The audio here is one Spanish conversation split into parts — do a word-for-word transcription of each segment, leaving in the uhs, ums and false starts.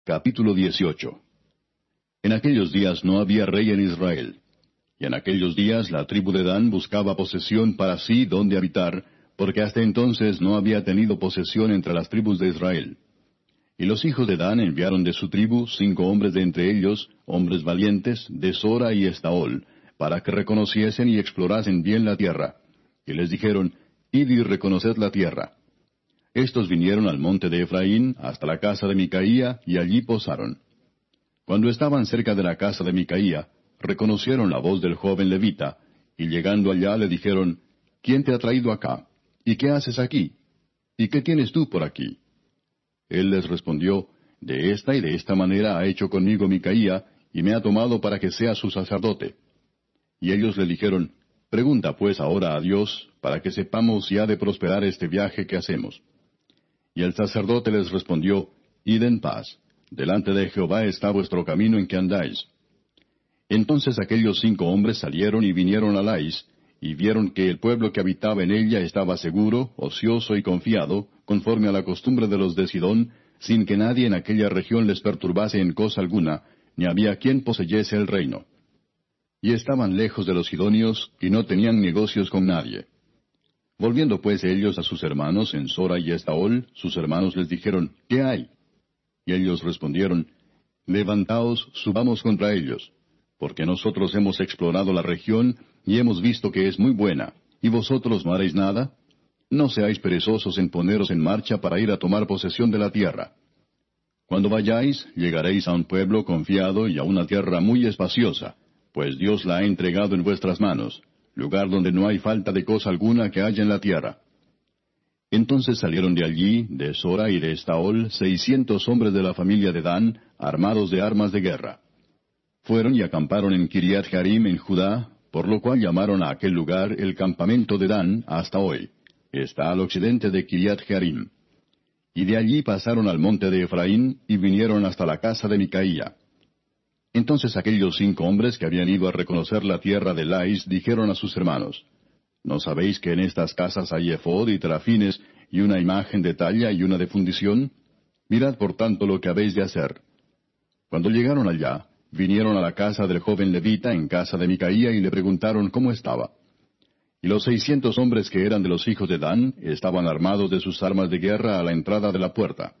Capítulo dieciocho. En aquellos días no había rey en Israel. Y en aquellos días la tribu de Dan buscaba posesión para sí donde habitar, porque hasta entonces no había tenido posesión entre las tribus de Israel. Y los hijos de Dan enviaron de su tribu cinco hombres de entre ellos, hombres valientes, de Sora y Estaol, para que reconociesen y explorasen bien la tierra. Y les dijeron, Id y reconoced la tierra. Estos vinieron al monte de Efraín, hasta la casa de Micaía, y allí posaron. Cuando estaban cerca de la casa de Micaía, reconocieron la voz del joven levita, y llegando allá le dijeron, ¿Quién te ha traído acá? ¿Y qué haces aquí? ¿Y qué tienes tú por aquí? Él les respondió, De esta y de esta manera ha hecho conmigo Micaía, y me ha tomado para que sea su sacerdote. Y ellos le dijeron, Pregunta pues ahora a Dios, para que sepamos si ha de prosperar este viaje que hacemos. Y el sacerdote les respondió, Id en paz, delante de Jehová está vuestro camino en que andáis. Entonces aquellos cinco hombres salieron y vinieron a Lais, y vieron que el pueblo que habitaba en ella estaba seguro, ocioso y confiado, conforme a la costumbre de los de Sidón, sin que nadie en aquella región les perturbase en cosa alguna, ni había quien poseyese el reino. Y estaban lejos de los sidonios, y no tenían negocios con nadie. Volviendo pues ellos a sus hermanos en Sora y Estaol, sus hermanos les dijeron, ¿qué hay? Y ellos respondieron, Levantaos, subamos contra ellos, porque nosotros hemos explorado la región, y hemos visto que es muy buena, ¿y vosotros no haréis nada? No seáis perezosos en poneros en marcha para ir a tomar posesión de la tierra. Cuando vayáis, llegaréis a un pueblo confiado y a una tierra muy espaciosa, pues Dios la ha entregado en vuestras manos, lugar donde no hay falta de cosa alguna que haya en la tierra. Entonces salieron de allí, de Sora y de Estaol, seiscientos hombres de la familia de Dan, armados de armas de guerra. Fueron y acamparon en Kiriath Jearim en Judá, por lo cual llamaron a aquel lugar el campamento de Dan hasta hoy. Está al occidente de Kiriath Jearim. Y de allí pasaron al monte de Efraín, y vinieron hasta la casa de Micaía. Entonces aquellos cinco hombres que habían ido a reconocer la tierra de Lais dijeron a sus hermanos, ¿No sabéis que en estas casas hay efod y terafines, y una imagen de talla y una de fundición? Mirad por tanto lo que habéis de hacer. Cuando llegaron allá, vinieron a la casa del joven levita en casa de Micaía y le preguntaron cómo estaba. Y los seiscientos hombres que eran de los hijos de Dan estaban armados de sus armas de guerra a la entrada de la puerta.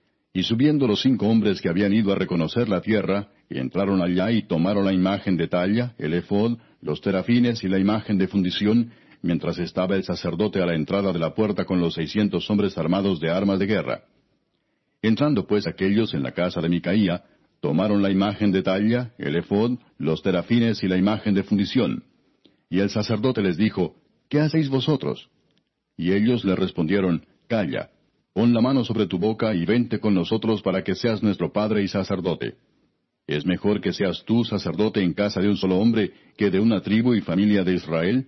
Y subiendo los cinco hombres que habían ido a reconocer la tierra, entraron allá y tomaron la imagen de talla, el efod, los terafines y la imagen de fundición, mientras estaba el sacerdote a la entrada de la puerta con los seiscientos hombres armados de armas de guerra. Entrando pues aquellos en la casa de Micaía, tomaron la imagen de talla, el efod, los terafines y la imagen de fundición. Y el sacerdote les dijo, ¿qué hacéis vosotros? Y ellos le respondieron, Calla, pon la mano sobre tu boca y vente con nosotros para que seas nuestro padre y sacerdote. ¿Es mejor que seas tú sacerdote en casa de un solo hombre que de una tribu y familia de Israel?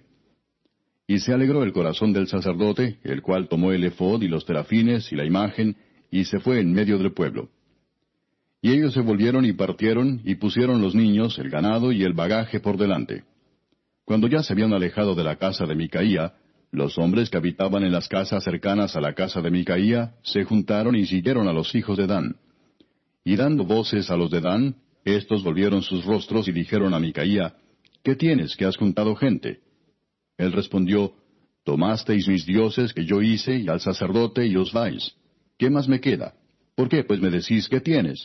Y se alegró el corazón del sacerdote, el cual tomó el efod y los terafines y la imagen, y se fue en medio del pueblo. Y ellos se volvieron y partieron, y pusieron los niños, el ganado y el bagaje por delante. Cuando ya se habían alejado de la casa de Micaía, los hombres que habitaban en las casas cercanas a la casa de Micaía se juntaron y siguieron a los hijos de Dan. Y dando voces a los de Dan, éstos volvieron sus rostros y dijeron a Micaía, ¿qué tienes, que has juntado gente? Él respondió, Tomasteis mis dioses que yo hice, y al sacerdote, y os vais. ¿Qué más me queda? ¿Por qué pues me decís qué tienes?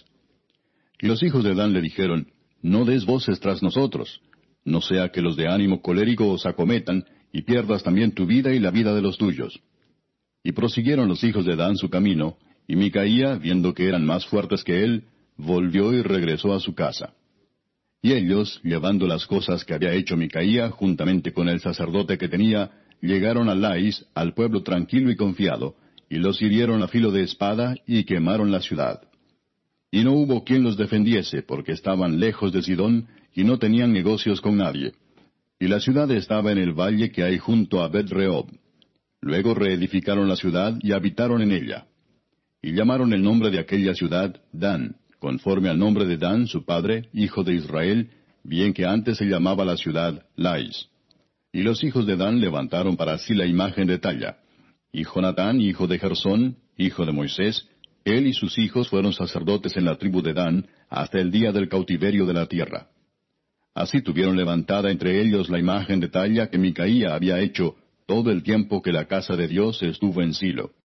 Y los hijos de Dan le dijeron, No des voces tras nosotros, no sea que los de ánimo colérico os acometan, y pierdas también tu vida y la vida de los tuyos. Y prosiguieron los hijos de Dan su camino, y Micaía, viendo que eran más fuertes que él, volvió y regresó a su casa. Y ellos, llevando las cosas que había hecho Micaía, juntamente con el sacerdote que tenía, llegaron a Lais, al pueblo tranquilo y confiado, y los hirieron a filo de espada, y quemaron la ciudad. Y no hubo quien los defendiese, porque estaban lejos de Sidón, y no tenían negocios con nadie. Y la ciudad estaba en el valle que hay junto a Bet-rehob. Luego reedificaron la ciudad y habitaron en ella. Y llamaron el nombre de aquella ciudad Dan, conforme al nombre de Dan, su padre, hijo de Israel, bien que antes se llamaba la ciudad Lais. Y los hijos de Dan levantaron para sí la imagen de talla. Y Jonatán, hijo de Gersón, hijo de Moisés, Él y sus hijos fueron sacerdotes en la tribu de Dan hasta el día del cautiverio de la tierra. Así tuvieron levantada entre ellos la imagen de talla que Micaía había hecho todo el tiempo que la casa de Dios estuvo en Silo.